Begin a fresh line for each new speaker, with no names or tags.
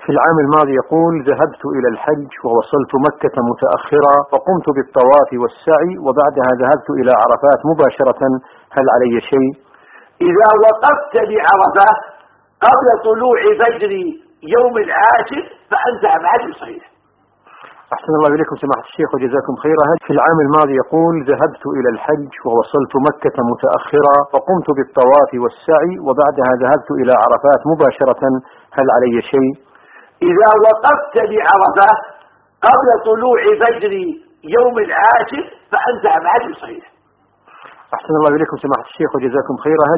في العام الماضي يقول: ذهبت إلى الحج ووصلت مكة متأخرا وقمت بالطواف والسعي وبعدها ذهبت إلى عرفات مباشرة، هل علي شيء؟
إذا وقفت بعرفة قبل طلوع فجر يوم العاشر فأنت عمل صحيح.
أحسن الله إليكم سماحة الشيخ وجزاكم خيرا. في العام الماضي يقول: ذهبت إلى الحج ووصلت مكة متأخرا وقمت بالطواف والسعي وبعدها ذهبت إلى عرفات مباشرة، هل علي شيء؟
إذا وقفت بعرفة قبل طلوع فجر يوم العاشر فأنت عمل صحيح.
أحسن الله إليكم سماحة الشيخ وجزاكم خيرا.